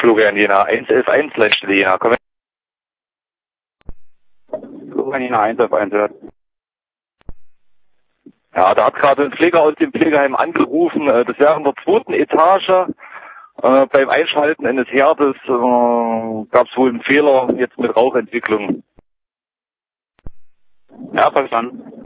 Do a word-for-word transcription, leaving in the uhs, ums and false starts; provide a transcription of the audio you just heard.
Florian Jena, eins elf eins Leitstelle Jena, komm. Florian Jena, eins elf eins, ja. Ja, da hat gerade ein Pfleger aus dem Pflegeheim angerufen, das wäre in der zweiten Etage. Äh, beim Einschalten eines Herdes äh, gab es wohl einen Fehler jetzt mit Rauchentwicklung. Ja, verstanden.